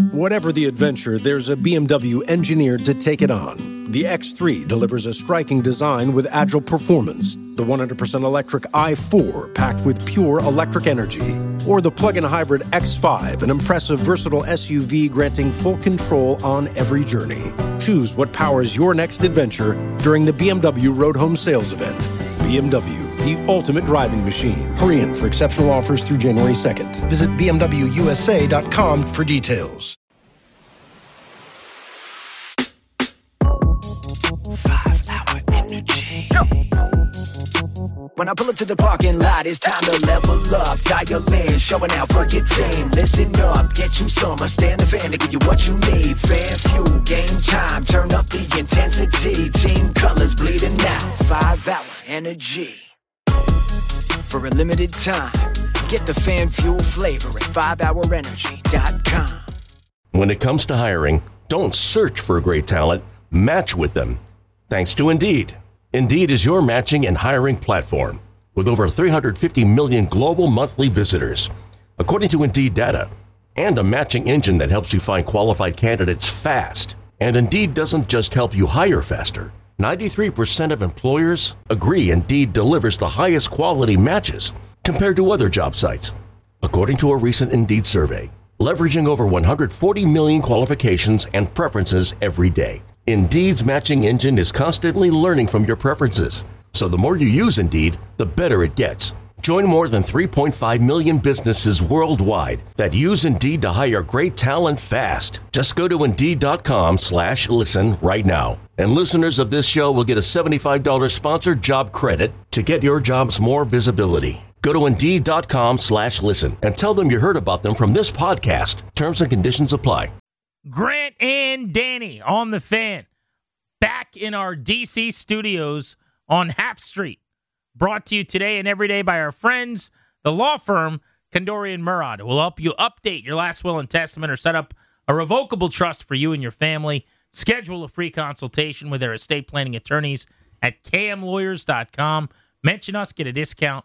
Whatever the adventure, there's a BMW engineered to take it on. The X3 delivers a striking design with agile performance. The 100% electric i4 packed with pure electric energy. Or the plug-in hybrid X5, an impressive, versatile SUV granting full control on every journey. Choose what powers your next adventure during the BMW Road Home Sales Event. BMW, the ultimate driving machine. Hurry in for exceptional offers through January 2nd. Visit bmwusa.com for details. 5-hour energy. When I pull up to the parking lot, it's time to level up. Dial in, showing out for your team. Listen up, get you some. I stand the fan to give you what you need. Fan fuel, game time. Turn up the intensity. Team colors bleeding out. 5-hour energy. For a limited time, get the fan fuel flavor at 5hourenergy.com. When it comes to hiring, don't search for great talent, match with them. Thanks to Indeed. Indeed is your matching and hiring platform with over 350 million global monthly visitors, according to Indeed data, and a matching engine that helps you find qualified candidates fast. And Indeed doesn't just help you hire faster. 93% of employers agree Indeed delivers the highest quality matches compared to other job sites, according to a recent Indeed survey, leveraging over 140 million qualifications and preferences every day. Indeed's matching engine is constantly learning from your preferences, so the more you use Indeed, the better it gets. Join more than 3.5 million businesses worldwide that use Indeed to hire great talent fast. Just go to Indeed.com/listen right now. And listeners of this show will get a $75 sponsored job credit to get your jobs more visibility. Go to Indeed.com/listen and tell them you heard about them from this podcast. Terms and conditions apply. Grant and Danny on the Fan, back in our DC studios on Half Street. Brought to you today and every day by our friends, the law firm Kondorian Murad, who will help you update your last will and testament or set up a revocable trust for you and your family. Schedule a free consultation with their estate planning attorneys at kmlawyers.com. Mention us, get a discount,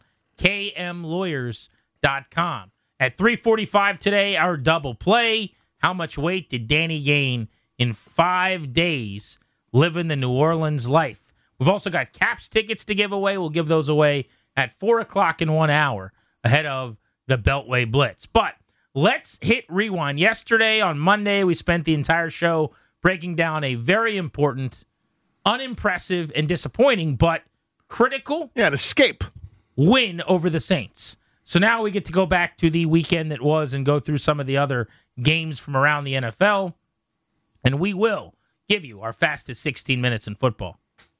kmlawyers.com. At 3:45 today, our double play. How much weight did Danny gain in 5 days living the New Orleans life? We've also got Caps tickets to give away. We'll give those away at 4 o'clock in 1 hour ahead of the Beltway Blitz. But let's hit rewind. Yesterday, on Monday, we spent the entire show breaking down a very important, unimpressive, and disappointing, but critical an escape win over the Saints. So now we get to go back to the weekend that was and go through some of the other games from around the NFL, and we will give you our fastest 16 minutes in football.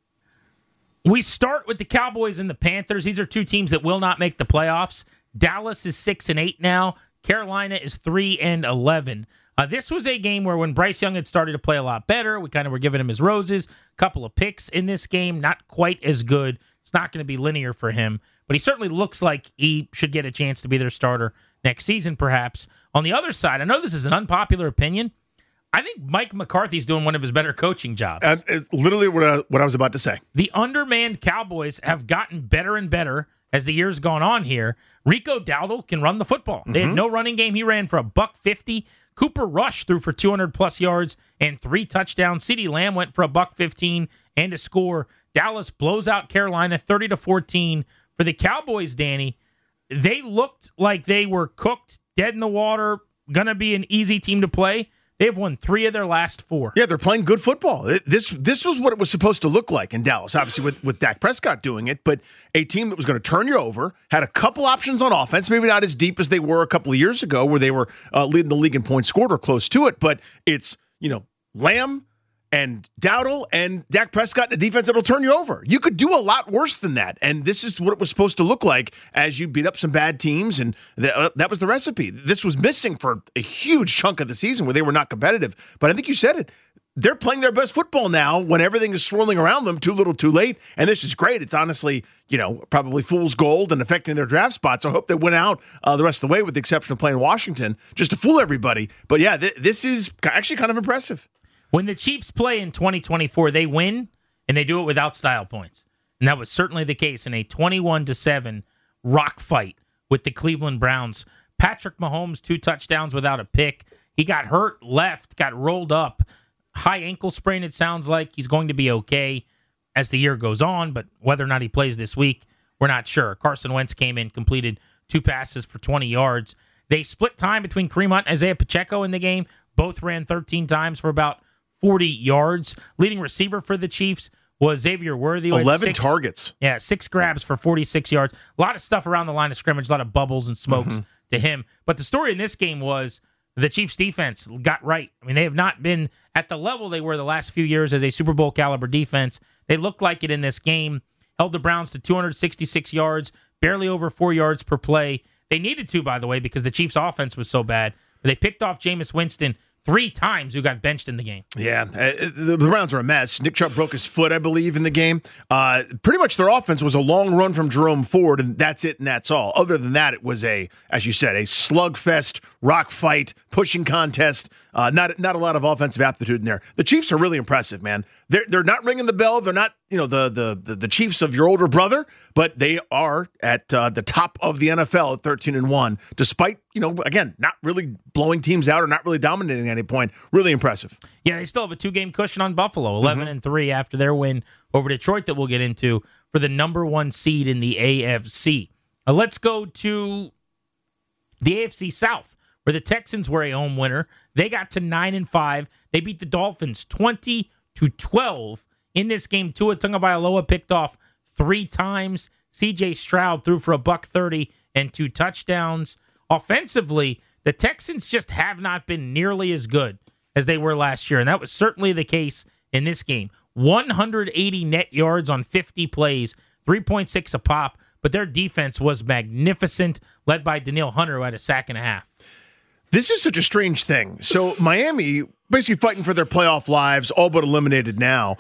We start with the Cowboys and the Panthers. These are two teams that will not make the playoffs. Dallas is 6-8 now. Carolina is 3-11. This was a game where when Bryce Young had started to play a lot better, we kind of were giving him his roses. A couple of picks in this game, not quite as good. It's not going to be linear for him, but he certainly looks like he should get a chance to be their starter next season, perhaps. On the other side, I know this is an unpopular opinion. I think Mike McCarthy's doing one of his better coaching jobs. It's literally what I was about to say. The undermanned Cowboys have gotten better and better as the years gone on here. Rico Dowdle can run the football. They had no running game. He ran for $150. Cooper Rush threw for 200-plus yards and 3 touchdowns. CeeDee Lamb went for $115 and a score. Dallas blows out Carolina 30-14. For the Cowboys, Danny, they looked like they were cooked, dead in the water, going to be an easy team to play. They've won 3 of their last 4. Yeah, they're playing good football. This was what it was supposed to look like in Dallas, obviously with Dak Prescott doing it, but a team that was going to turn you over, had a couple options on offense, maybe not as deep as they were a couple of years ago where they were leading the league in points scored or close to it, but it's, Lamb and Dowdle and Dak Prescott in a defense that'll turn you over. You could do a lot worse than that, and this is what it was supposed to look like as you beat up some bad teams, and that was the recipe. This was missing for a huge chunk of the season where they were not competitive, but I think you said it. They're playing their best football now when everything is swirling around them too little too late, and this is great. It's honestly, probably fool's gold and affecting their draft spots. I hope they went out the rest of the way with the exception of playing Washington just to fool everybody. But yeah, this is actually kind of impressive. When the Chiefs play in 2024, they win, and they do it without style points. And that was certainly the case in a 21-7 rock fight with the Cleveland Browns. Patrick Mahomes, 2 touchdowns without a pick. He got hurt, left, got rolled up. High ankle sprain, it sounds like. He's going to be okay as the year goes on, but whether or not he plays this week, we're not sure. Carson Wentz came in, completed 2 passes for 20 yards. They split time between Kareem Hunt and Isaiah Pacheco in the game. Both ran 13 times for about 40 yards. Leading receiver for the Chiefs was Xavier Worthy. 11 targets. Yeah, 6 grabs for 46 yards. A lot of stuff around the line of scrimmage, a lot of bubbles and smokes to him. But the story in this game was the Chiefs' defense got right. I mean, they have not been at the level they were the last few years as a Super Bowl caliber defense. They looked like it in this game. Held the Browns to 266 yards, barely over 4 yards per play. They needed to, by the way, because the Chiefs' offense was so bad. But they picked off Jameis Winston 3 times, who got benched in the game. Yeah, the Browns are a mess. Nick Chubb broke his foot, I believe, in the game. Pretty much their offense was a long run from Jerome Ford, and that's it and that's all. Other than that, it was as you said, a slugfest, rock fight, pushing contest. Not a lot of offensive aptitude in there. The Chiefs are really impressive, man. They're not ringing the bell. They're not, the Chiefs of your older brother, but they are at the top of the NFL at 13-1, despite, again, not really blowing teams out or not really dominating at any point. Really impressive. Yeah, they still have a 2-game cushion on Buffalo, 11-3 after their win over Detroit that we'll get into for the number 1 seed in the AFC. Let's go to the AFC South, where the Texans were a home winner. They got to 9-5. They beat the Dolphins 20-12 in this game. Tua Tagovailoa picked off 3 times. C.J. Stroud threw for $130 and 2 touchdowns. Offensively, the Texans just have not been nearly as good as they were last year, and that was certainly the case in this game. 180 net yards on 50 plays, 3.6 a pop, but their defense was magnificent, led by Danielle Hunter, who had a sack and a half. This is such a strange thing. So Miami basically fighting for their playoff lives, all but eliminated now.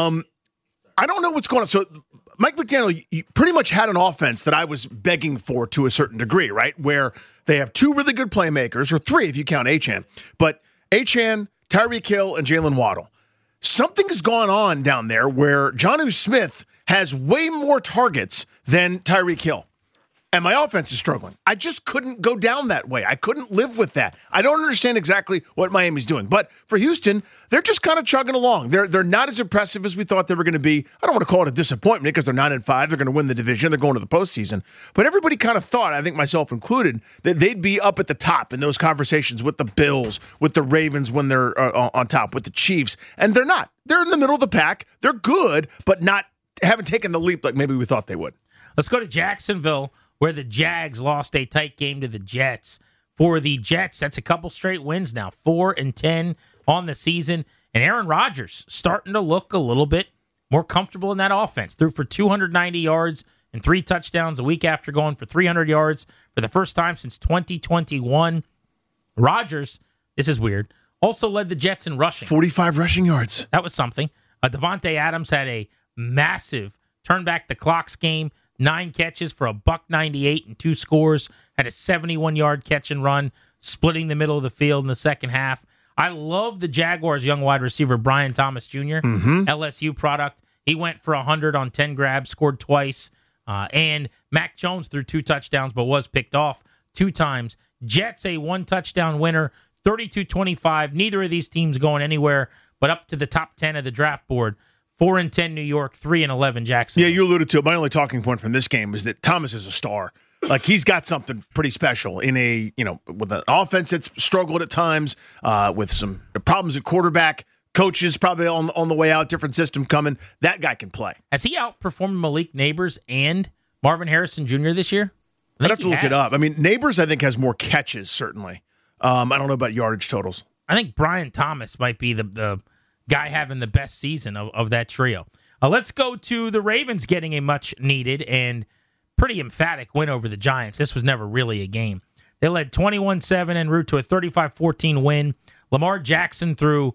I don't know what's going on. So Mike McDaniel, you pretty much had an offense that I was begging for to a certain degree, right? Where they have 2 really good playmakers, or 3 if you count Achane. But Achane, Tyreek Hill, and Jalen Waddle. Something has gone on down there where Jonnu Smith has way more targets than Tyreek Hill. And my offense is struggling. I just couldn't go down that way. I couldn't live with that. I don't understand exactly what Miami's doing. But for Houston, they're just kind of chugging along. They're not as impressive as we thought they were going to be. I don't want to call it a disappointment because they're 9-5. They're going to win the division. They're going to the postseason. But everybody kind of thought, I think myself included, that they'd be up at the top in those conversations with the Bills, with the Ravens when they're on top, with the Chiefs. And they're not. They're in the middle of the pack. They're good, but haven't taken the leap like maybe we thought they would. Let's go to Jacksonville, where the Jags lost a tight game to the Jets. For the Jets, that's a couple straight wins now, 4-10 on the season. And Aaron Rodgers starting to look a little bit more comfortable in that offense. Threw for 290 yards and 3 touchdowns a week after going for 300 yards for the first time since 2021. Rodgers, this is weird, also led the Jets in rushing. 45 rushing yards. That was something. Devontae Adams had a massive turn back the clocks game. 9 catches for $198 and 2 scores. Had a 71-yard catch and run, splitting the middle of the field in the second half. I love the Jaguars' young wide receiver, Brian Thomas Jr., LSU product. He went for 100 on 10 grabs, scored twice. And Mac Jones threw 2 touchdowns, but was picked off 2 times. Jets, a 1-touchdown winner, 32-25. Neither of these teams going anywhere but up to the top 10 of the draft board. 4-10 New York, 3-11 Jacksonville. Yeah, you alluded to it. My only talking point from this game is that Thomas is a star. Like, he's got something pretty special in with an offense that's struggled at times, with some problems at quarterback, coaches probably on the way out, different system coming. That guy can play. Has he outperformed Malik Neighbors and Marvin Harrison Jr. this year? I'd have to look it up. I mean, Neighbors, I think, has more catches, certainly. I don't know about yardage totals. I think Brian Thomas might be the guy having the best season of that trio. Let's go to the Ravens getting a much-needed and pretty emphatic win over the Giants. This was never really a game. They led 21-7 en route to a 35-14 win. Lamar Jackson threw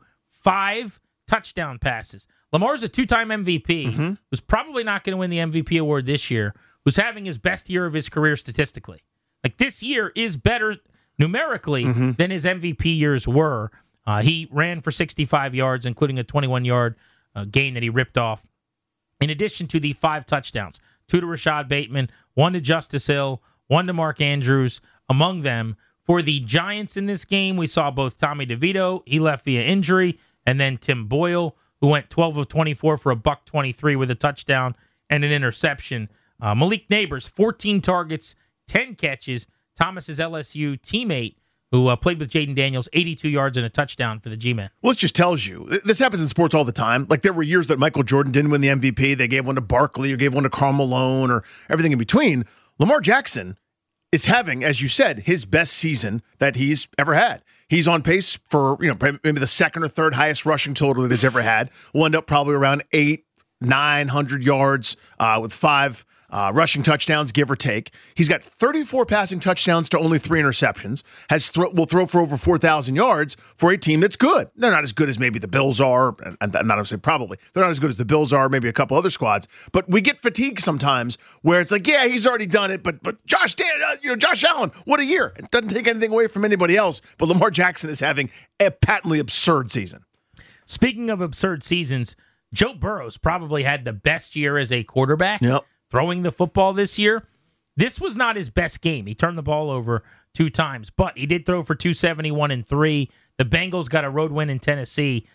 5 touchdown passes. Lamar's a 2-time MVP, who's probably not going to win the MVP award this year, who's having his best year of his career statistically. Like, this year is better numerically than his MVP years were. He ran for 65 yards, including a 21-yard gain that he ripped off, in addition to the 5 touchdowns. 2 to Rashad Bateman, 1 to Justice Hill, 1 to Mark Andrews. Among them, For the Giants in this game, we saw both Tommy DeVito, he left via injury, and then Tim Boyle, who went 12 of 24 for $123 with a touchdown and an interception. Malik Neighbors, 14 targets, 10 catches. Thomas's LSU teammate, who played with Jaden Daniels, 82 yards and a touchdown for the G-Men. Well, this just tells you, this happens in sports all the time. Like, there were years that Michael Jordan didn't win the MVP. They gave one to Barkley or gave one to Karl Malone or everything in between. Lamar Jackson is having, as you said, his best season that he's ever had. He's on pace for, maybe the second or third highest rushing total that he's ever had. We'll end up probably around 900 yards with 5 rushing touchdowns, give or take. He's got 34 passing touchdowns to only 3 interceptions. Will throw for over 4,000 yards for a team that's good. They're not as good as maybe the Bills are. And I'm not going to say probably. They're not as good as the Bills are, maybe a couple other squads. But we get fatigued sometimes where it's like, yeah, he's already done it. But Josh Allen, what a year. It doesn't take anything away from anybody else. But Lamar Jackson is having a patently absurd season. Speaking of absurd seasons, Joe Burrow's probably had the best year as a quarterback. Yep. Throwing the football this year. This was not his best game. He turned the ball over 2 times, but he did throw for 271 and 3. The Bengals got a road win in Tennessee,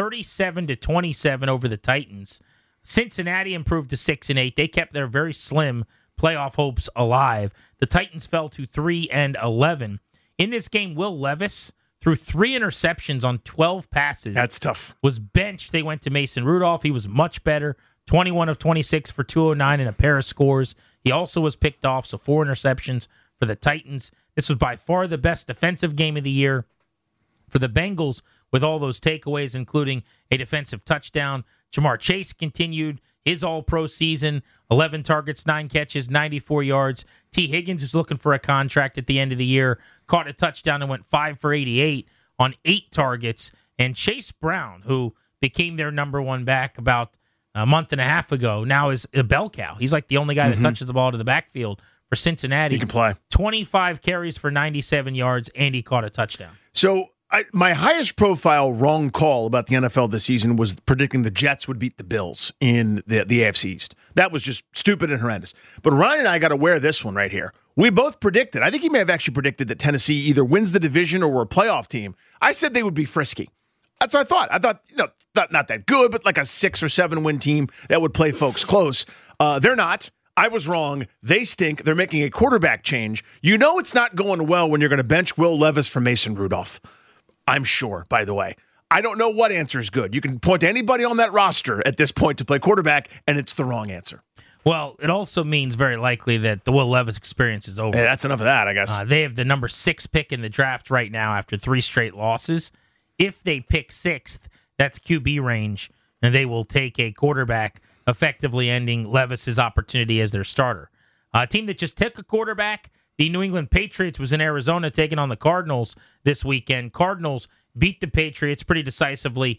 37-27 over the Titans. Cincinnati improved to 6-8. They kept their very slim playoff hopes alive. The Titans fell to 3-11. In this game, Will Levis threw 3 interceptions on 12 passes. That's tough. Was benched. They went to Mason Rudolph. He was much better. 21 of 26 for 209 and a pair of scores. He also was picked off, so 4 interceptions for the Titans. This was by far the best defensive game of the year for the Bengals, with all those takeaways, including a defensive touchdown. Jamar Chase continued his all-pro season, 11 targets, 9 catches, 94 yards. T. Higgins, who's looking for a contract at the end of the year, caught a touchdown and went 5 for 88 on 8 targets. And Chase Brown, who became their number 1 back about a month and a half ago, now is a bell cow. He's like the only guy that touches the ball to the backfield for Cincinnati. He can play. 25 carries for 97 yards, and he caught a touchdown. So my highest profile wrong call about the NFL this season was predicting the Jets would beat the Bills in the AFC East. That was just stupid and horrendous. But Ryan and I got to wear this one right here. We both predicted, I think he may have actually predicted that Tennessee either wins the division or we're a playoff team. I said they would be frisky. That's what I thought. I thought, not that good, but like a 6 or 7 win team that would play folks close. They're not. I was wrong. They stink. They're making a quarterback change. You know it's not going well when you're going to bench Will Levis for Mason Rudolph. I'm sure, by the way. I don't know what answer is good. You can point to anybody on that roster at this point to play quarterback, and it's the wrong answer. Well, it also means very likely that the Will Levis experience is over. Hey, that's enough of that, I guess. They have the number 6 pick in the draft right now after 3 straight losses. If they pick 6th, that's QB range, and they will take a quarterback, effectively ending Levis's opportunity as their starter. A team that just took a quarterback, the New England Patriots, was in Arizona taking on the Cardinals this weekend. Cardinals beat the Patriots pretty decisively,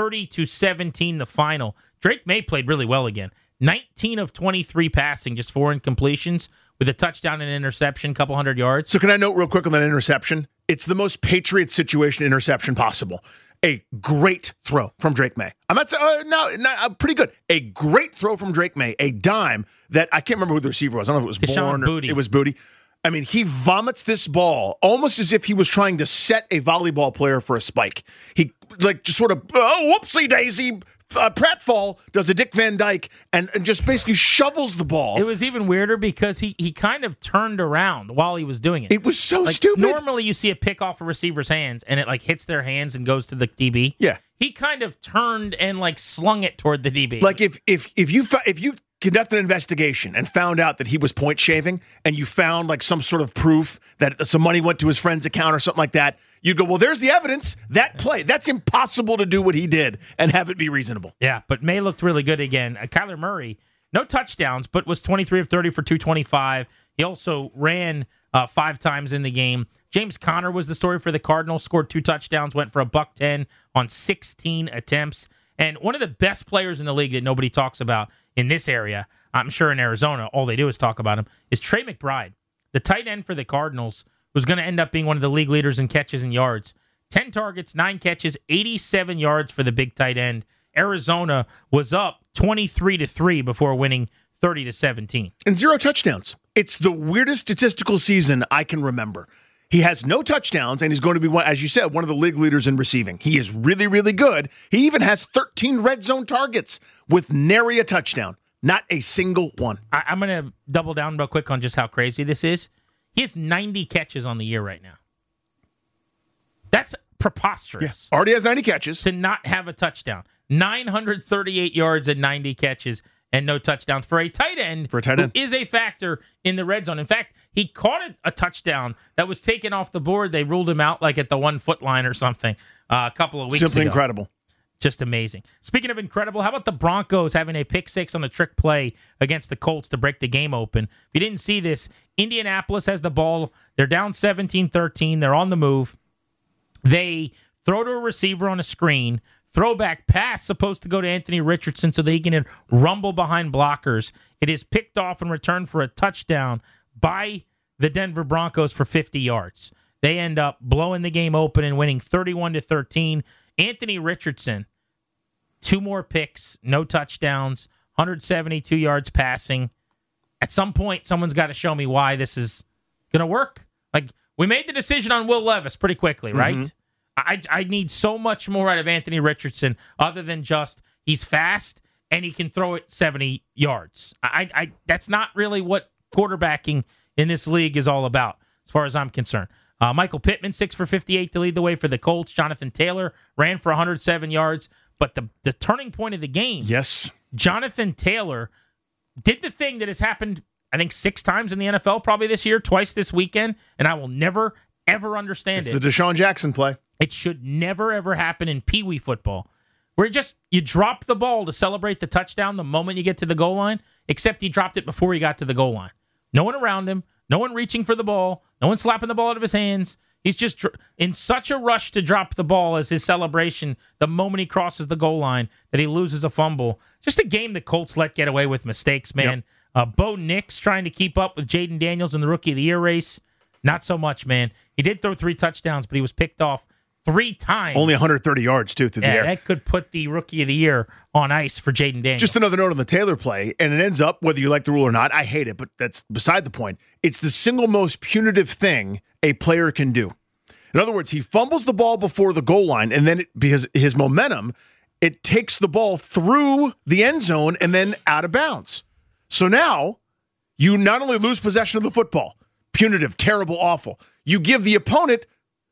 30-17 the final. Drake May played really well again. 19 of 23 passing, just 4 incompletions, with a touchdown and interception, couple hundred yards. So can I note real quick on that interception? It's the most Patriot situation interception possible. A great throw from Drake May. I'm not saying, pretty good. A great throw from Drake May, a dime that I can't remember who the receiver was. I don't know if it was Bourne or it was Booty. I mean, he vomits this ball almost as if he was trying to set a volleyball player for a spike. He just sort of, whoopsie daisy, pratfall, does a Dick Van Dyke and just basically shovels the ball. It was even weirder because he kind of turned around while he was doing it. It was so stupid. Normally you see a pick off a receiver's hands and it hits their hands and goes to the DB. Yeah. He kind of turned and slung it toward the DB. Like if you conducted an investigation and found out that he was point shaving and you found some sort of proof that some money went to his friend's account or something like that, you'd go, well, there's the evidence. That play, that's impossible to do what he did and have it be reasonable. Yeah, but May looked really good again. Kyler Murray, no touchdowns, but was 23 of 30 for 225. He also ran 5 times in the game. James Conner was the story for the Cardinals, scored 2 touchdowns, went for $110 on 16 attempts. And one of the best players in the league that nobody talks about in this area, I'm sure in Arizona, all they do is talk about him, is Trey McBride, the tight end for the Cardinals, who's going to end up being one of the league leaders in catches and yards. 10 targets, 9 catches, 87 yards for the big tight end. Arizona was up 23-3 before winning 30-17. And 0 touchdowns. It's the weirdest statistical season I can remember. He has no touchdowns, and he's going to be, as you said, one of the league leaders in receiving. He is really, really good. He even has 13 red zone targets with nary a touchdown. Not a single one. I'm going to double down real quick on just how crazy this is. He has 90 catches on the year right now. That's preposterous. Yes. Already has 90 catches. To not have a touchdown. 938 yards and 90 catches and no touchdowns for a tight end, who is a factor in the red zone. In fact, he caught a touchdown that was taken off the board. They ruled him out like at the 1 foot line or something a couple of weeks ago. Simply incredible. Just amazing. Speaking of incredible, how about the Broncos having a pick six on a trick play against the Colts to break the game open? If you didn't see this, Indianapolis has the ball. They're down 17-13. They're on the move. They throw to a receiver on a screen. Throwback pass supposed to go to Anthony Richardson so that he can rumble behind blockers. It is picked off and returned for a touchdown by the Denver Broncos for 50 yards. They end up blowing the game open and winning 31-13. Anthony Richardson, 2 more picks, no touchdowns, 172 yards passing. At some point, someone's got to show me why this is going to work. Like, we made the decision on Will Levis pretty quickly, right? Mm-hmm. I need so much more out of Anthony Richardson other than just he's fast and he can throw it 70 yards. I that's not really what quarterbacking in this league is all about, as far as I'm concerned. Michael Pittman, 6 for 58 to lead the way for the Colts. Jonathan Taylor ran for 107 yards. But the turning point of the game, yes, Jonathan Taylor did the thing that has happened, I think, 6 times in the NFL probably this year, twice this weekend, and I will never, ever understand it. It's the Deshaun Jackson play. It should never, ever happen in Pee Wee football, where you drop the ball to celebrate the touchdown the moment you get to the goal line, except he dropped it before he got to the goal line. No one around him, no one reaching for the ball, no one slapping the ball out of his hands. He's just in such a rush to drop the ball as his celebration the moment he crosses the goal line that he loses a fumble. Just a game the Colts let get away with mistakes, man. Yep. Bo Nix trying to keep up with Jaden Daniels in the Rookie of the Year race. Not so much, man. He did throw 3 touchdowns, but he was picked off 3 times. Only 130 yards, too, through the air. That could put the Rookie of the Year on ice for Jaden Daniels. Just another note on the Taylor play, and it ends up, whether you like the rule or not, I hate it, but that's beside the point. It's the single most punitive thing a player can do. In other words, he fumbles the ball before the goal line, and then because his momentum, it takes the ball through the end zone and then out of bounds. So now you not only lose possession of the football, punitive, terrible, awful, you give the opponent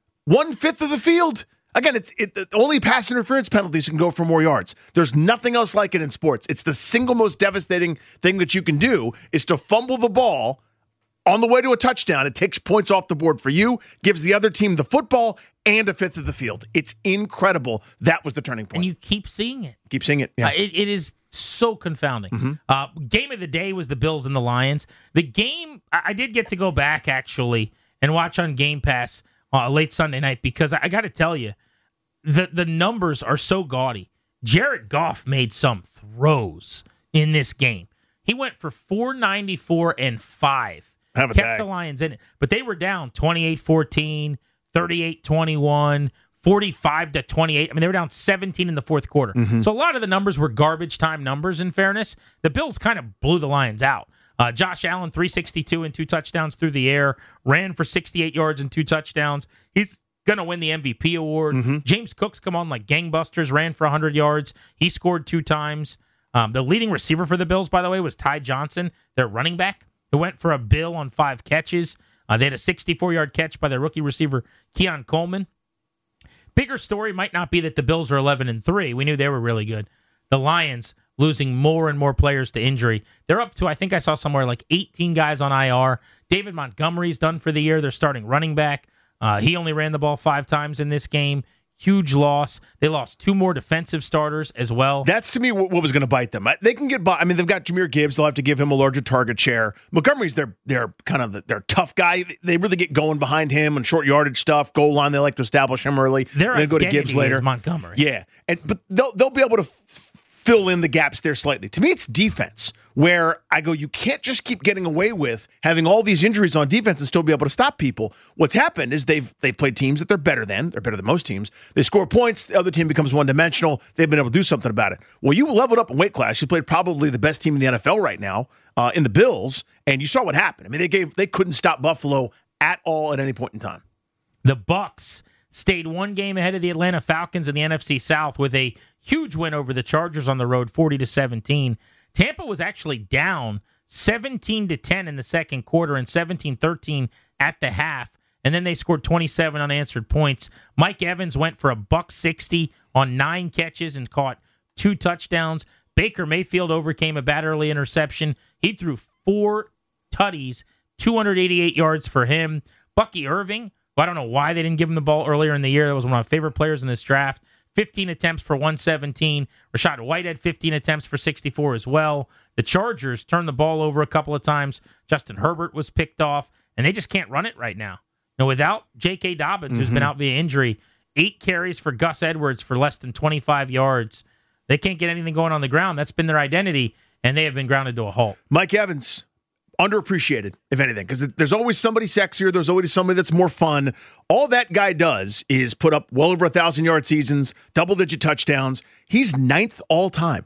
1/5 of the field. Again, only pass interference penalties can go for more yards. There's nothing else like it in sports. It's the single most devastating thing that you can do is to fumble the ball on the way to a touchdown. It takes points off the board for you, gives the other team the football and 1/5 of the field. It's incredible. That was the turning point. And you keep seeing it. Keep seeing it. Yeah. It is so confounding. Mm-hmm. Game of the day was the Bills and the Lions. The game, I did get to go back, actually, and watch on Game Pass late Sunday night because I got to tell you, the numbers are so gaudy. Jared Goff made some throws in this game. He went for 494 and 5. Kept the Lions in it. But they were down 28-14, 38-21, 45-28. I mean, they were down 17 in the fourth quarter. Mm-hmm. So a lot of the numbers were garbage time numbers, in fairness. The Bills kind of blew the Lions out. Josh Allen, 362 and 2 touchdowns through the air, ran for 68 yards and 2 touchdowns. He's going to win the MVP award. Mm-hmm. James Cook's come on like gangbusters, ran for 100 yards. He scored 2 times. The leading receiver for the Bills, by the way, was Ty Johnson, their running back, who went for a bill on 5 catches. They had a 64-yard catch by their rookie receiver, Keon Coleman. Bigger story might not be that the Bills are 11-3. We knew they were really good. The Lions losing more and more players to injury. They're up to, I think I saw somewhere like 18 guys on IR. David Montgomery's done for the year. They're starting running back. He only ran the ball 5 times in this game. Huge loss. They lost 2 more defensive starters as well. That's, to me, what was going to bite them. They can get by. I mean, they've got Jahmyr Gibbs. They'll have to give him a larger target share. Montgomery's their kind of their tough guy. They really get going behind him on short yardage stuff. Goal line, they like to establish him early. Then go to Gibbs later. Montgomery. Yeah, but they'll be able to fill in the gaps there slightly. To me, it's defense, where I go, you can't just keep getting away with having all these injuries on defense and still be able to stop people. What's happened is they've played teams that they're better than most teams. They score points, the other team becomes one-dimensional. They've been able to do something about it. Well, you leveled up in weight class. You played probably the best team in the NFL right now in the Bills, and you saw what happened. I mean, they couldn't stop Buffalo at all at any point in time. The Bucks stayed one game ahead of the Atlanta Falcons in the NFC South with a huge win over the Chargers on the road, 40-17. Tampa was actually down 17-10 in the second quarter and 17-13 at the half, and then they scored 27 unanswered points. Mike Evans went for $160 on 9 catches and caught 2 touchdowns. Baker Mayfield overcame a bad early interception. He threw 4 tutties, 288 yards for him. Bucky Irving, I don't know why they didn't give him the ball earlier in the year. That was one of my favorite players in this draft. 15 attempts for 117. Rashad White had 15 attempts for 64 as well. The Chargers turned the ball over a couple of times. Justin Herbert was picked off, and they just can't run it right now. Now, without J.K. Dobbins, who's been out via injury, 8 carries for Gus Edwards for less than 25 yards. They can't get anything going on the ground. That's been their identity, and they have been grounded to a halt. Mike Evans, underappreciated, if anything, because there's always somebody sexier. There's always somebody that's more fun. All that guy does is put up well over 1,000-yard seasons, double-digit touchdowns. He's 9th all-time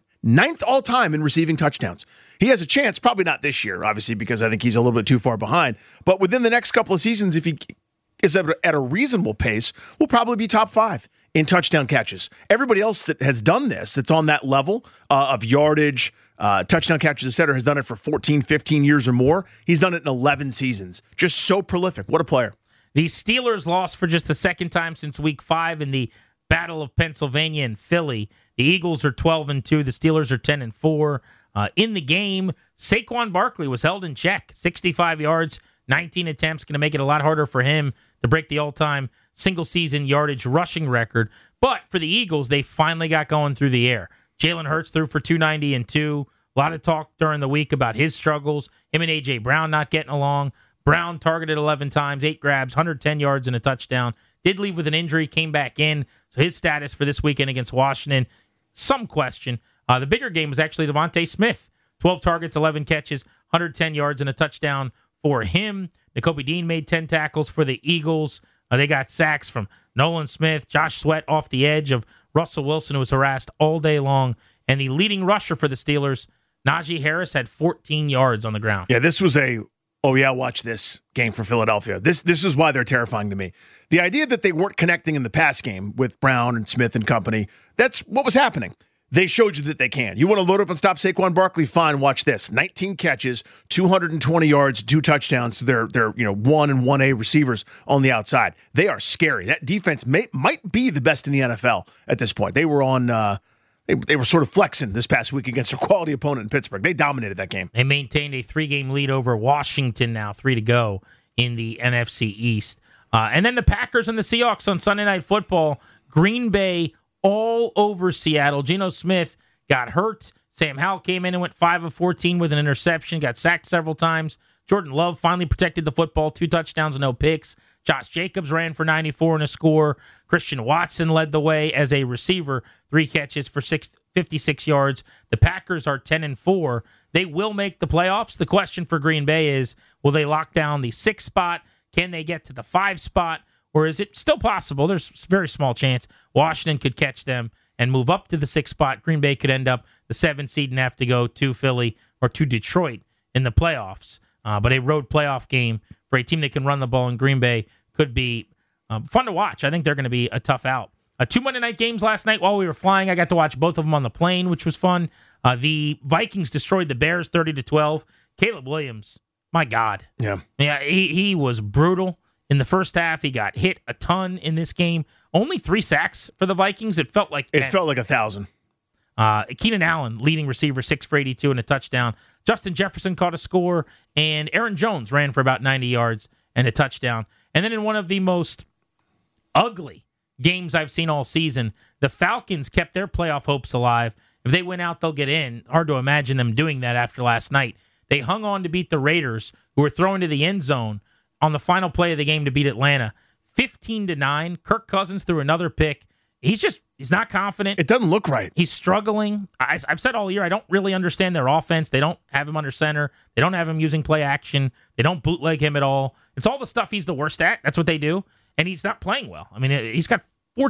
in receiving touchdowns. He has a chance, probably not this year, obviously, because I think he's a little bit too far behind. But within the next couple of seasons, if he is at a reasonable pace, will probably be top 5 in touchdown catches. Everybody else that has done this, that's on that level of yardage, touchdown catches, et cetera, has done it for 14, 15 years or more. He's done it in 11 seasons. Just so prolific. What a player. The Steelers lost for just the second time since Week 5 in the Battle of Pennsylvania and Philly. The Eagles are 12-2. The Steelers are 10-4. In the game, Saquon Barkley was held in check. 65 yards, 19 attempts. Going to make it a lot harder for him to break the all-time single-season yardage rushing record. But for the Eagles, they finally got going through the air. Jalen Hurts threw for 290 and 2. A lot of talk during the week about his struggles. Him and A.J. Brown not getting along. Brown targeted 11 times, 8 grabs, 110 yards and a touchdown. Did leave with an injury, came back in. So his status for this weekend against Washington, some question. The bigger game was actually Devontae Smith. 12 targets, 11 catches, 110 yards and a touchdown for him. Nakobe Dean made 10 tackles for the Eagles. They got sacks from Nolan Smith, Josh Sweat off the edge of Russell Wilson, who was harassed all day long. And the leading rusher for the Steelers, Najee Harris, had 14 yards on the ground. Yeah, this was watch this game for Philadelphia. This is why they're terrifying to me. The idea that they weren't connecting in the pass game with Brown and Smith and company, that's what was happening. They showed you that they can. You want to load up and stop Saquon Barkley? Fine, watch this. 19 catches, 220 yards, 2 touchdowns to their 1 and 1A receivers on the outside. They are scary. That defense might be the best in the NFL at this point. They were on they were sort of flexing this past week against a quality opponent in Pittsburgh. They dominated that game. They maintained a 3-game lead over Washington now, 3 to go in the NFC East. And then the Packers and the Seahawks on Sunday Night Football. Green Bay all over Seattle. Geno Smith got hurt. Sam Howell came in and went 5 of 14 with an interception, got sacked several times. Jordan Love finally protected the football, 2 touchdowns, no picks. Josh Jacobs ran for 94 and a score. Christian Watson led the way as a receiver, 3 catches for 56 yards. The Packers are 10-4. They will make the playoffs. The question for Green Bay is, will they lock down the 6th spot? Can they get to the 5 spot? Or is it still possible? There's a very small chance Washington could catch them and move up to the 6th spot. Green Bay could end up the 7th seed and have to go to Philly or to Detroit in the playoffs. But a road playoff game for a team that can run the ball in Green Bay could be fun to watch. I think they're going to be a tough out. 2 Monday night games last night while we were flying. I got to watch both of them on the plane, which was fun. The Vikings destroyed the Bears 30-12. Caleb Williams, my God. Yeah, he was brutal. In the first half, he got hit a ton in this game. Only 3 sacks for the Vikings. It felt like 10. It felt like 1,000. Keenan Allen, leading receiver, 6 for 82 and a touchdown. Justin Jefferson caught a score, and Aaron Jones ran for about 90 yards and a touchdown. And then in one of the most ugly games I've seen all season, the Falcons kept their playoff hopes alive. If they win out, they'll get in. Hard to imagine them doing that after last night. They hung on to beat the Raiders, who were thrown to the end zone on the final play of the game to beat Atlanta. 15-9. Kirk Cousins threw another pick. He's not confident. It doesn't look right. He's struggling. I've said all year, I don't really understand their offense. They don't have him under center. They don't have him using play action. They don't bootleg him at all. It's all the stuff he's the worst at. That's what they do. And he's not playing well. I mean, he's got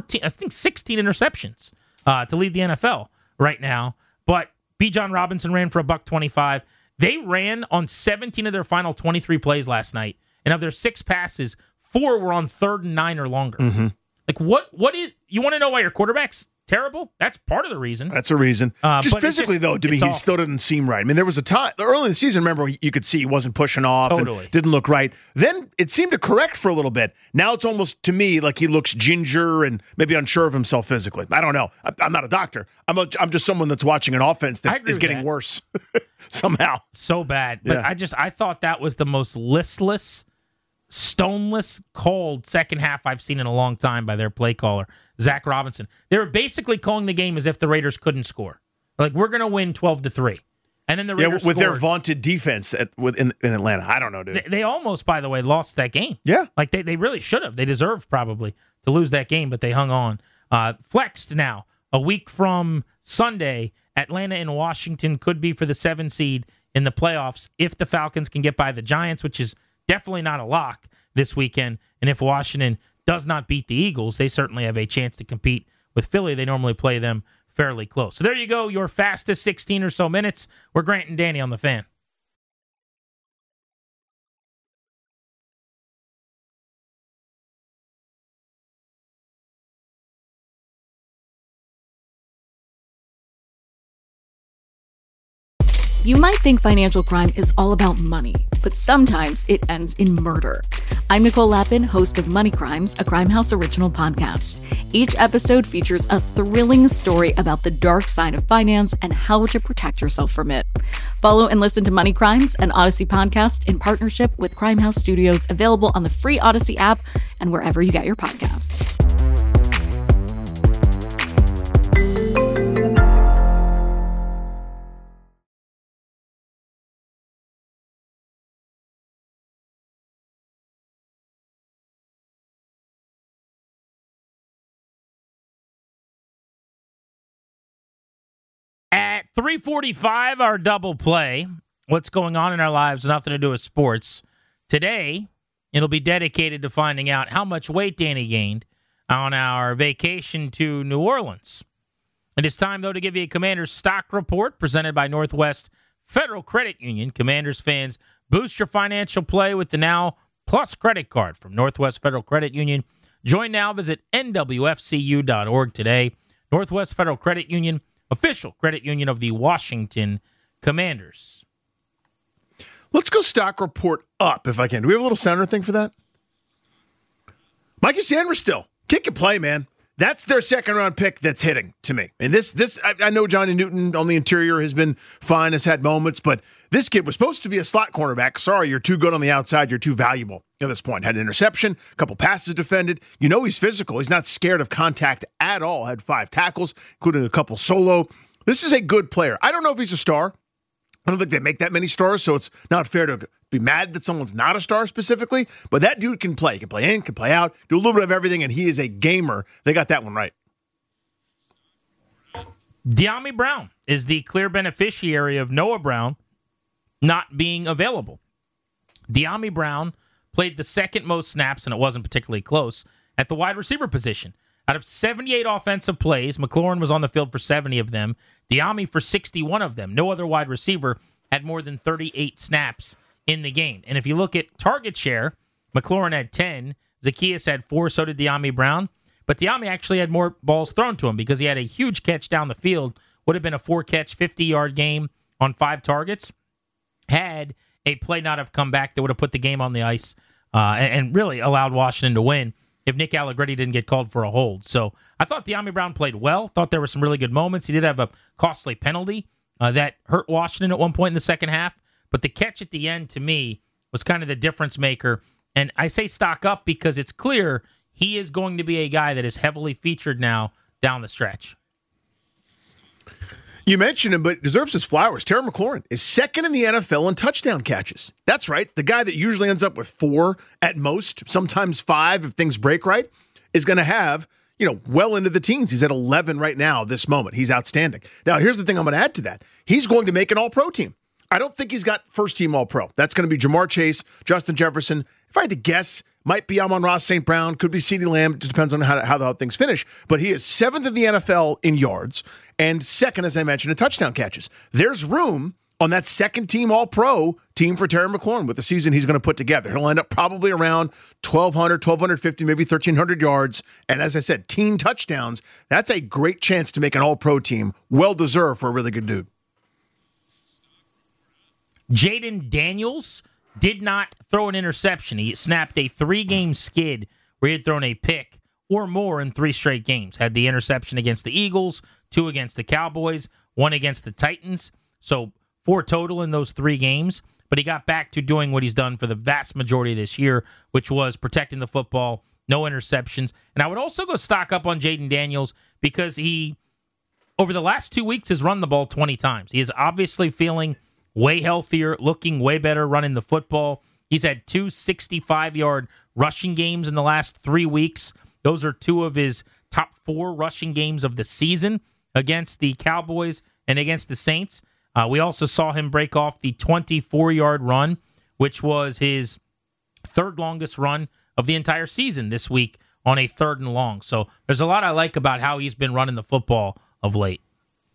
16 interceptions to lead the NFL right now. But Bijan Robinson ran for $125. They ran on 17 of their final 23 plays last night. And of their 6 passes, 4 were on 3rd and 9 or longer. Mm-hmm. Like, what is, you want to know why your quarterback's terrible? That's part of the reason. That's a reason. Just physically, though, to me, he still didn't seem right. I mean, there was a time early in the season, remember, you could see he wasn't pushing off and didn't look right. Then it seemed to correct for a little bit. Now it's almost, to me, like he looks ginger and maybe unsure of himself physically. I don't know. I'm not a doctor. I'm just someone that's watching an offense that is getting worse somehow. So bad. But I thought that was the most listless, stoneless, cold second half I've seen in a long time by their play caller, Zach Robinson. They were basically calling the game as if the Raiders couldn't score. Like, we're going to win 12-3. And then the Raiders with scored. their vaunted defense in Atlanta. I don't know, dude. They almost, by the way, lost that game. Yeah. Like, they really should have. They deserved probably to lose that game, but they hung on. Flexed now. A week from Sunday, Atlanta and Washington could be for the 7 seed in the playoffs if the Falcons can get by the Giants, which is definitely not a lock this weekend. And if Washington does not beat the Eagles, they certainly have a chance to compete with Philly. They normally play them fairly close. So there you go, your fastest 16 or so minutes. We're Grant and Danny on the Fan. You might think financial crime is all about money, but sometimes it ends in murder. I'm Nicole Lappin, host of Money Crimes, a Crime House original podcast. Each episode features a thrilling story about the dark side of finance and how to protect yourself from it. Follow and listen to Money Crimes, an Odyssey podcast in partnership with Crime House Studios, available on the free Odyssey app and wherever you get your podcasts. At 3:45, our double play. What's going on in our lives? Nothing to do with sports. Today, it'll be dedicated to finding out how much weight Danny gained on our vacation to New Orleans. It is time, though, to give you a Commanders stock report presented by Northwest Federal Credit Union. Commanders fans, boost your financial play with the Now Plus credit card from Northwest Federal Credit Union. Join now. Visit nwfcu.org today. Northwest Federal Credit Union, official credit union of the Washington Commanders. Let's go stock report up, if I can. Do we have a little center thing for that? Mikey Sanders still. Kick and play, man. That's their second-round pick that's hitting to me. And I know Johnny Newton on the interior has been fine, has had moments, but this kid was supposed to be a slot cornerback. Sorry, you're too good on the outside. You're too valuable at this point. Had an interception, a couple passes defended. You know he's physical. He's not scared of contact at all. Had 5 tackles, including a couple solo. This is a good player. I don't know if he's a star. I don't think they make that many stars, so it's not fair to be mad that someone's not a star specifically, but that dude can play. He can play in, can play out, do a little bit of everything, and he is a gamer. They got that one right. Dyami Brown is the clear beneficiary of Noah Brown not being available. Dyami Brown played the second most snaps, and it wasn't particularly close, at the wide receiver position. Out of 78 offensive plays, McLaurin was on the field for 70 of them, Dyami for 61 of them. No other wide receiver had more than 38 snaps in the game. And if you look at target share, McLaurin had 10, Zacchaeus had 4, so did Dyami Brown. But Dyami actually had more balls thrown to him because he had a huge catch down the field. Would have been a 4-catch, 50-yard game on 5 targets. Had a play not have come back that would have put the game on the ice and really allowed Washington to win if Nick Allegretti didn't get called for a hold. So I thought Dyami Brown played well. Thought there were some really good moments. He did have a costly penalty that hurt Washington at one point in the second half. But the catch at the end, to me, was kind of the difference maker. And I say stock up because it's clear he is going to be a guy that is heavily featured now down the stretch. You mentioned him, but deserves his flowers. Terry McLaurin is second in the NFL in touchdown catches. That's right. The guy that usually ends up with 4 at most, sometimes 5 if things break right, is going to have, well into the teens. He's at 11 right now, this moment. He's outstanding. Now, here's the thing I'm going to add to that. He's going to make an all-pro team. I don't think he's got first-team all-pro. That's going to be Jamar Chase, Justin Jefferson. If I had to guess, might be Amon-Ra St. Brown, could be CeeDee Lamb. It just depends on how things finish. But he is 7th in the NFL in yards and 2nd, as I mentioned, in touchdown catches. There's room on that second team All-Pro team for Terry McLaurin with the season he's going to put together. He'll end up probably around 1,200, 1,250, maybe 1,300 yards. And as I said, teen touchdowns. That's a great chance to make an All-Pro team. Well-deserved for a really good dude. Jaden Daniels did not throw an interception. He snapped a 3-game skid where he had thrown a pick or more in 3 straight games. Had the interception against the Eagles, 2 against the Cowboys, 1 against the Titans. So 4 total in those 3 games. But he got back to doing what he's done for the vast majority of this year, which was protecting the football, no interceptions. And I would also go stock up on Jaden Daniels because he, over the last 2 weeks, has run the ball 20 times. He is obviously feeling way healthier, looking way better running the football. He's had 2 65-yard rushing games in the last 3 weeks. Those are 2 of his top 4 rushing games of the season against the Cowboys and against the Saints. We also saw him break off the 24-yard run, which was his 3rd longest run of the entire season this week on a 3rd and long. So there's a lot I like about how he's been running the football of late.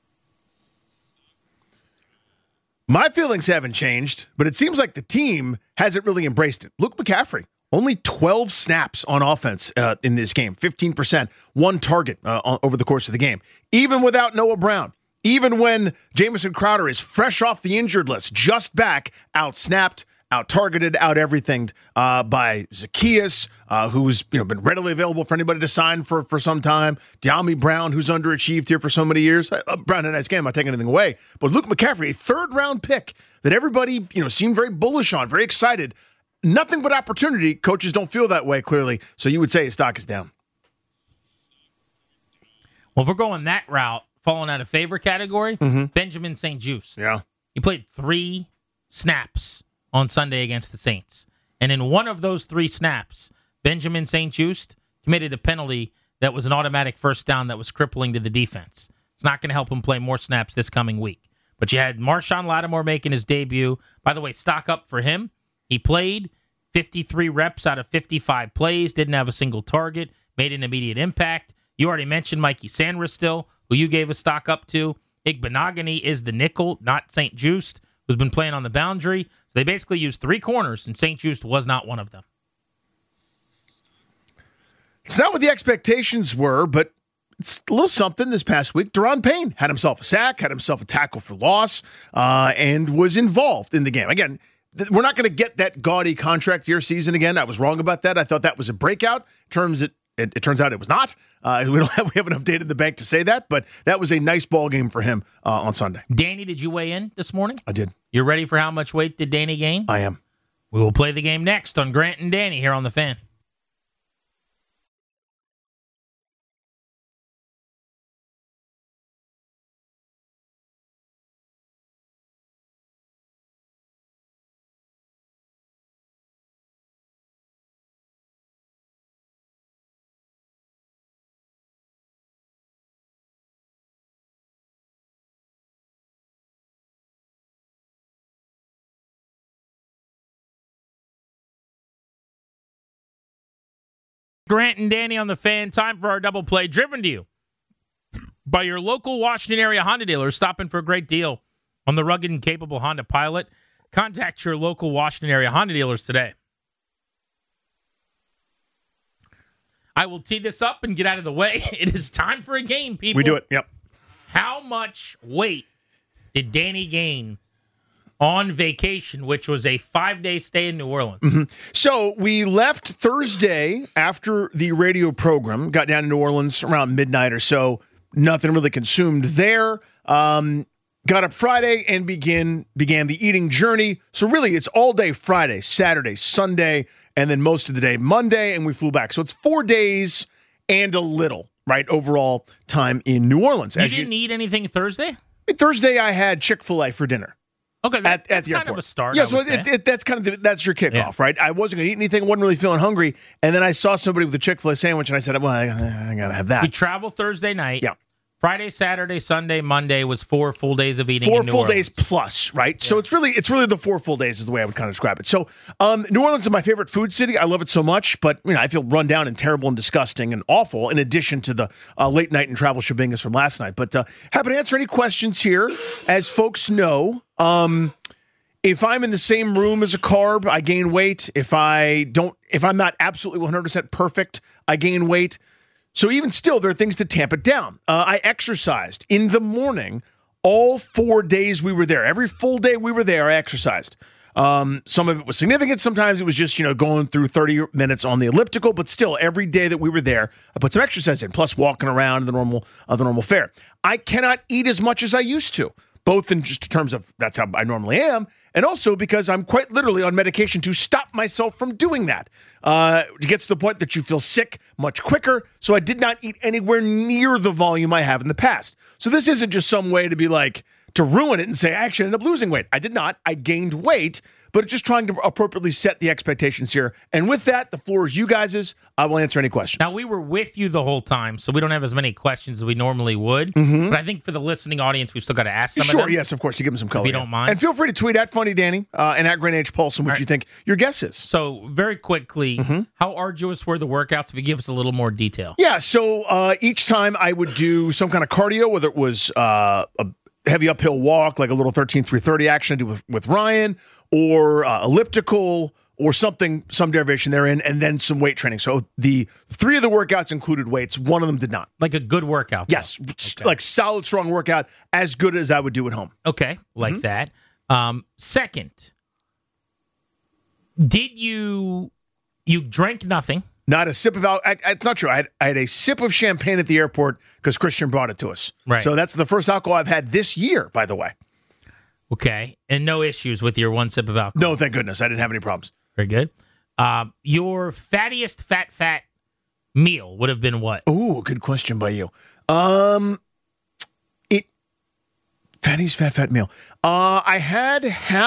My feelings haven't changed, but it seems like the team hasn't really embraced it. Luke McCaffrey, only 12 snaps on offense in this game, 15%, 1 target over the course of the game. Even without Noah Brown, even when Jamison Crowder is fresh off the injured list, just back, out-snapped, out-targeted, out-everythinged by Zacchaeus, who's been readily available for anybody to sign for some time. De'Ami Brown, who's underachieved here for so many years. Brown had a nice game, I'm not taking anything away. But Luke McCaffrey, a 3rd-round pick that everybody seemed very bullish on, very excited. Nothing but opportunity. Coaches don't feel that way, clearly. So you would say his stock is down. Well, if we're going that route, falling out of favor category, Benjamin St-Juste. Yeah. He played 3 snaps on Sunday against the Saints. And in one of those 3 snaps, Benjamin St-Juste committed a penalty that was an automatic first down that was crippling to the defense. It's not going to help him play more snaps this coming week. But you had Marshawn Lattimore making his debut. By the way, stock up for him. He played 53 reps out of 55 plays, didn't have a single target, made an immediate impact. You already mentioned Mikey Sanders, who you gave a stock up to. Igbenogany is the nickel, not St-Juste, who's been playing on the boundary. So they basically used 3 corners, and St-Juste was not one of them. It's not what the expectations were, but it's a little something this past week. Daron Payne had himself a sack, had himself a tackle for loss, and was involved in the game. Again, we're not going to get that gaudy contract year season again. I was wrong about that. I thought that was a breakout. It turns out it was not. We have enough data in the bank to say that, but that was a nice ball game for him on Sunday. Danny, did you weigh in this morning? I did. You're ready for how much weight did Danny gain? I am. We will play the game next on Grant and Danny here on The Fan. Grant and Danny on The Fan. Time for our double play, driven to you by your local Washington area Honda dealer, stopping for a great deal on the rugged and capable Honda Pilot. Contact your local Washington area Honda dealers today. I will tee this up and get out of the way. It is time for a game, people. We do it. Yep. How much weight did Danny gain on vacation, which was a 5-day stay in New Orleans? Mm-hmm. So we left Thursday after the radio program, got down to New Orleans around midnight or so. Nothing really consumed there. Got up Friday and began the eating journey. So really, it's all day Friday, Saturday, Sunday, and then most of the day Monday, and we flew back. So it's 4 days and a little, right, overall time in New Orleans. You didn't eat anything Thursday? Thursday, I had Chick-fil-A for dinner. Okay, that's at the kind airport. Of a start. Yeah, so that's kind of that's your kickoff, right? I wasn't going to eat anything, wasn't really feeling hungry, and then I saw somebody with a Chick-fil-A sandwich, and I said, "Well, I got to have that." We travel Thursday night. Yeah. Friday, Saturday, Sunday, Monday was 4 full days of eating. 4 in New full Orleans. days plus, right? Yeah. So it's really the 4 full days is the way I would kind of describe it. So New Orleans is my favorite food city. I love it so much, but I feel run down and terrible and disgusting and awful. In addition to the late night and travel shabingas from last night, but happy to answer any questions here. As folks know, if I'm in the same room as a carb, I gain weight. If I'm not absolutely 100% perfect, I gain weight. So even still, there are things to tamp it down. I exercised in the morning all 4 days we were there. Every full day we were there, I exercised. Some of it was significant. Sometimes it was just, going through 30 minutes on the elliptical. But still, every day that we were there, I put some exercise in, plus walking around the normal fare. I cannot eat as much as I used to, both in just terms of that's how I normally am, and also because I'm quite literally on medication to stop myself from doing that. It gets to the point that you feel sick much quicker, so I did not eat anywhere near the volume I have in the past. So this isn't just some way to be like, to ruin it and say, I actually ended up losing weight. I did not. I gained weight, but it's just trying to appropriately set the expectations here. And with that, the floor is you guys'. I will answer any questions. Now, we were with you the whole time, so we don't have as many questions as we normally would. But I think for the listening audience, we've still got to ask some of them. Sure, yes, of course. You give them some color. If you don't mind. And feel free to tweet at Funny Danny and at Green Age Pulse on what you think your guess is. So, very quickly, how arduous were the workouts? If you give us a little more detail. Yeah, so each time I would do some kind of cardio, whether it was a heavy uphill walk, like a little 13-3-30 action I do with Ryan, or elliptical, or some derivation therein, and then some weight training. So the 3 of the workouts included weights. One of them did not. Like a good workout. Yes, okay. Like solid, strong workout, as good as I would do at home. Okay, like that. Second, did you drank nothing? Not a sip of alcohol. It's not true. I had a sip of champagne at the airport because Christian brought it to us. Right. So that's the first alcohol I've had this year, by the way. Okay. And no issues with your 1 sip of alcohol? No, thank goodness. I didn't have any problems. Very good. Your fattiest fat meal would have been what? Ooh, good question by you. Fatty's fat meal. I had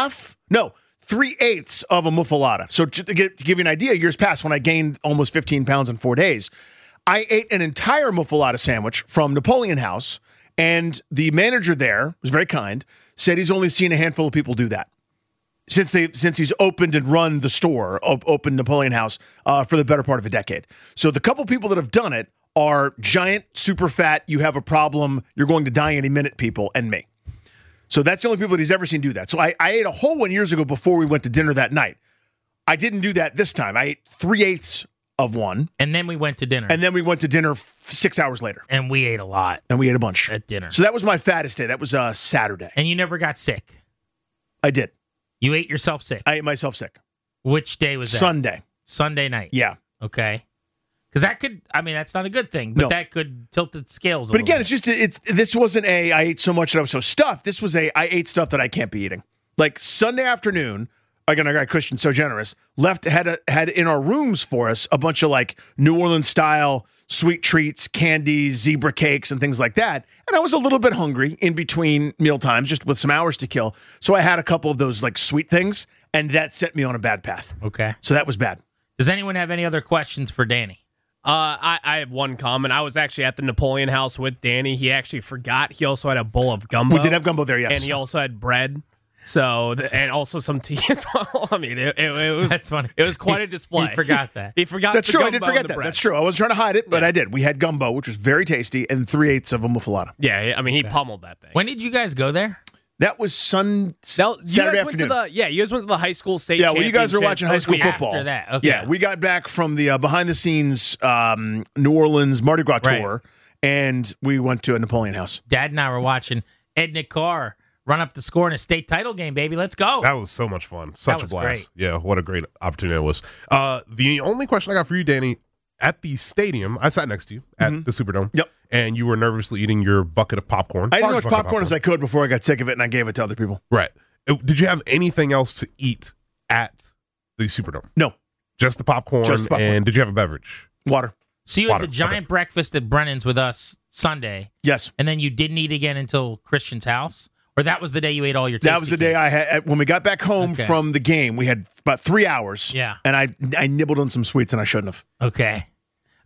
3/8 of a muffalata. So to give you an idea, years past when I gained almost 15 pounds in 4 days, I ate an entire muffalata sandwich from Napoleon House, and the manager there was very kind, said he's only seen a handful of people do that since he's opened and run the store, opened Napoleon House for the better part of a decade. So the couple people that have done it are giant, super fat, you have a problem, you're going to die any minute people, and me. So that's the only people that he's ever seen do that. So I ate a whole one years ago before we went to dinner that night. I didn't do that this time. I ate 3/8 of one. And then we went to dinner. And then we went to dinner 6 hours later. And we ate a lot. And we ate a bunch. At dinner. So that was my fattest day. That was Saturday. And you never got sick? I did. You ate yourself sick? I ate myself sick. Which day was that? Sunday. Sunday night? Yeah. Okay. Because that could, that's not a good thing, but that could tilt the scales a little bit. But again, this wasn't I ate so much that I was so stuffed. This was I ate stuff that I can't be eating. Like Sunday afternoon, again, I got Christian so generous, had in our rooms for us a bunch of like New Orleans style sweet treats, candies, zebra cakes, and things like that. And I was a little bit hungry in between meal times, just with some hours to kill. So I had a couple of those like sweet things, and that set me on a bad path. Okay. So that was bad. Does anyone have any other questions for Danny? I have one comment. I was actually at the Napoleon House with Danny. He actually forgot he also had a bowl of gumbo. We did have gumbo there, yes. And he also had bread. So, and also some tea as well. I mean, it was... That's funny. It was quite a display. He forgot that. He forgot That's the true. gumbo I did forget and the that. bread. That's true. I wasn't trying to hide it, but I did. We had gumbo, which was very tasty, and 3/8 of a muffalata. Yeah, I mean, he pummeled that thing. When did you guys go there? That was Saturday afternoon. You guys went to the high school state championship. Yeah, well, you guys were watching high school football. After that, okay. Yeah, we got back from the behind-the-scenes New Orleans Mardi Gras tour, and we went to a Napoleon House. Dad and I were watching Edna Carr run up the score in a state title game, baby. Let's go. That was so much fun. Such a blast. Great. Yeah, what a great opportunity it was. The only question I got for you, Danny, at the stadium, I sat next to you at the Superdome. Yep. And you were nervously eating your bucket of popcorn. I ate as much popcorn as I could before I got sick of it, and I gave it to other people. Right. Did you have anything else to eat at the Superdome? No. Just the popcorn? Just the popcorn. And did you have a beverage? Water. So you had the giant breakfast at Brennan's with us Sunday. Yes. And then you didn't eat again until Christian's house? Or that was the day you ate all your tasty That was the day cakes? I had, when we got back home from the game, we had about 3 hours. Yeah. And I nibbled on some sweets, and I shouldn't have. Okay.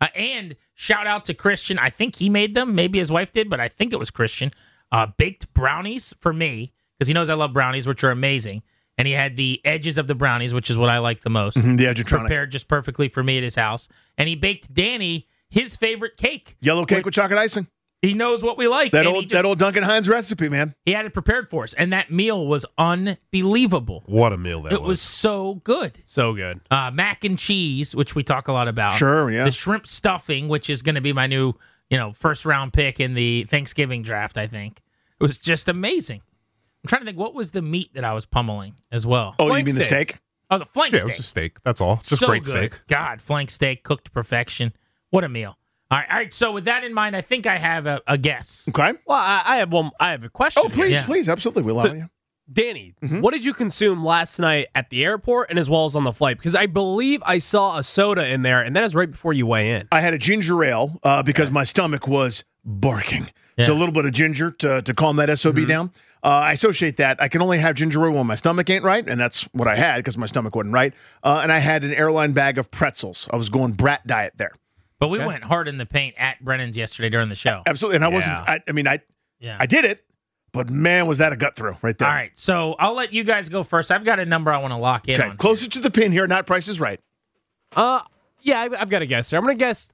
And shout out to Christian. I think he made them. Maybe his wife did, but I think it was Christian. Baked brownies for me, because he knows I love brownies, which are amazing. And he had the edges of the brownies, which is what I like the most. The Edgertronic. Prepared just perfectly for me at his house. And he baked Danny his favorite cake. Yellow cake with chocolate icing. He knows what we like. That old Duncan Hines recipe, man. He had it prepared for us. And that meal was unbelievable. What a meal that was. It was so good. So good. Mac and cheese, which we talk a lot about. Sure, yeah. The shrimp stuffing, which is going to be my new, first round pick in the Thanksgiving draft, I think. It was just amazing. I'm trying to think, what was the meat that I was pummeling as well? Oh, you mean the steak? Oh, the flank Yeah, steak. it was just steak. That's all. It's just So great good. steak. God, flank steak, cooked to perfection. What a meal. All right. So with that in mind, I think I have a guess. Okay. Well, I have one. I have a question. Oh, please, Yeah. please. Absolutely. We'll allow you. Danny, what did you consume last night at the airport and as well as on the flight? Because I believe I saw a soda in there, and that is right before you weigh in. I had a ginger ale because my stomach was barking. Yeah. So a little bit of ginger to calm that SOB down. I associate that. I can only have ginger ale when my stomach ain't right, and that's what I had because my stomach wasn't right. And I had an airline bag of pretzels. I was going brat diet there. But we went hard in the paint at Brennan's yesterday during the show. Absolutely. And I wasn't, I did it, but man, was that a gut throw right there. All right. So I'll let you guys go first. I've got a number I want to lock in Okay, on. closer to the pin here, not Price is Right. Yeah, I've got a guess here. I'm going to guess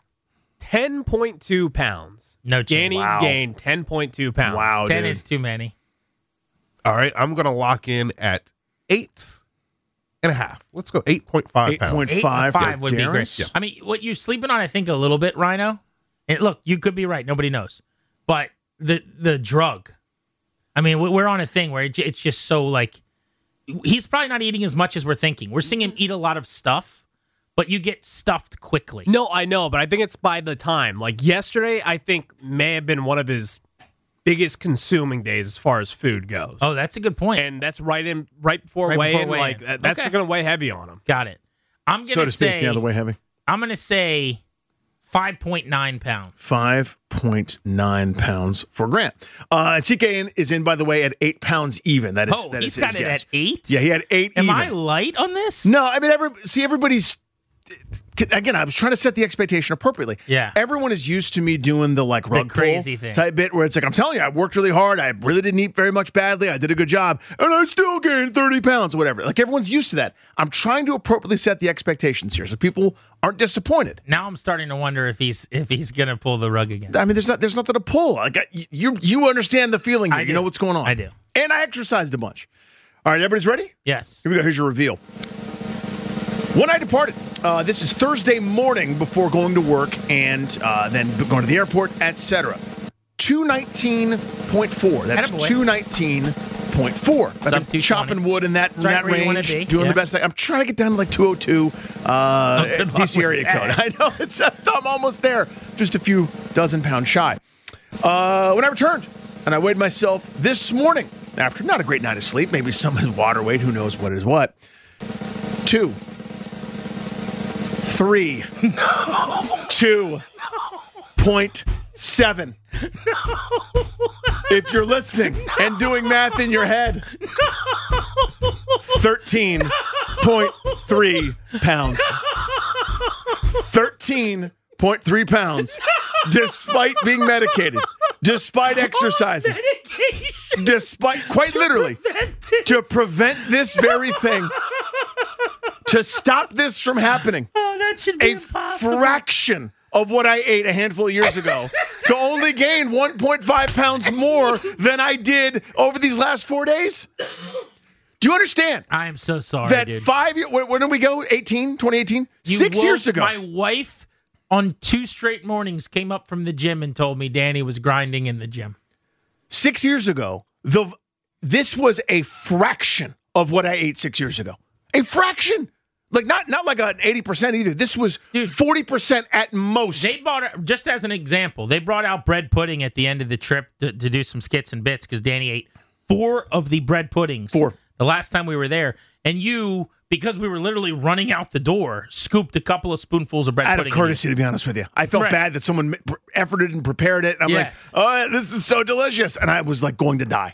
10.2 pounds. No chance. Danny Wow. gained 10.2 pounds. Wow, 10 dude. is too many. All right, I'm going to lock in at 8.5. Let's go 8.5 pounds. 8.5 5 would be great. Darren's. Yeah. I mean, what you're sleeping on, I think, a little bit, Rhino. And look, you could be right. Nobody knows. But the drug, I mean, we're on a thing where it's just so like, he's probably not eating as much as we're thinking. We're seeing him eat a lot of stuff, but you get stuffed quickly. No, I know, but I think it's by the time. Like yesterday, I think may have been one of his biggest consuming days as far as food goes. Oh, that's a good point. And that's right before Right weigh-in. before Like weigh-in. that's Okay. going to weigh heavy on him. Got it. I'm So going to to say, speak, yeah, the way heavy. I'm going to say 5.9 pounds. 5.9 pounds for Grant. And CK is in, by the way, at 8 pounds even. That is, Oh, that he's is got his it guess. at 8? Yeah, he had 8 Am even. I light on this? No, I mean, everybody's. Again, I was trying to set the expectation appropriately. Yeah. Everyone is used to me doing the like rug crazy pull thing. type bit where it's like, I'm telling you, I worked really hard. I really didn't eat very much badly. I did a good job. And I still gained 30 pounds or whatever. Like everyone's used to that. I'm trying to appropriately set the expectations here so people aren't disappointed. Now I'm starting to wonder if he's going to pull the rug again. I mean, there's nothing to pull. Like you understand the feeling here. I You do. know what's going on. I do. And I exercised a bunch. All right, everybody's ready? Yes. Here we go. Here's your reveal. When I departed, this is Thursday morning before going to work and then going to the airport, etc. 219.4. That's Attaboy. 219.4. I've Sub been 220. chopping wood in that right where you wanna range, be. doing Yeah. the best. I'm trying to get down to like 202 good luck DC area with code. that. I know. I'm almost there. Just a few dozen pounds shy. When I returned, and I weighed myself this morning after not a great night of sleep, maybe some of his water weight, who knows what is what. 2, 3, 2.7. If you're listening and doing math in your head, 13.3 pounds. 13.3 pounds, despite being medicated, despite exercising, despite, quite literally, to prevent this very thing, to stop this from happening. Oh, that should be A fraction of what I ate a handful of years ago to only gain 1.5 pounds more than I did over these last 4 days. Do you understand? I am so sorry, That dude. 5 years, when did we go? 2018? You 6 woke- years ago. My wife on 2 straight mornings came up from the gym and told me Danny was grinding in the gym. 6 years ago, this was a fraction of what I ate 6 years ago. A fraction. Like not like an 80% either. This was 40% at most. They bought, just as an example, they brought out bread pudding at the end of the trip to do some skits and bits because Danny ate 4 of the bread puddings. 4. The last time we were there. And you, because we were literally running out the door, scooped a couple of spoonfuls of bread Out pudding. of courtcy, to be honest with you. I felt Right. bad that someone efforted and prepared it. And I'm Yes. like, oh, this is so delicious. And I was like going to die.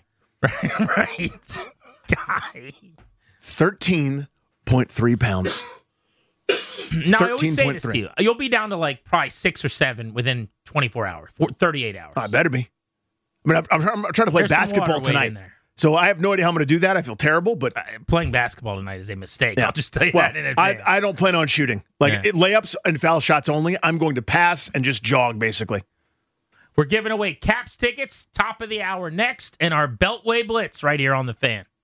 Right. Guy. 13.3 pounds. Now, I always say this to 13.3. you. You'll be down to like probably 6 or 7 within 24 hours, 38 hours. I better be. I mean, I'm trying to play There's some basketball water weight tonight. in there. So I have no idea how I'm going to do that. I feel terrible, but Playing basketball tonight is a mistake. yeah. I'll just tell you Well, that in advance. I don't plan on shooting. Like layups and foul shots only. I'm going to pass and just jog, basically. We're giving away Caps tickets, top of the hour next, and our Beltway Blitz right here on the Fan.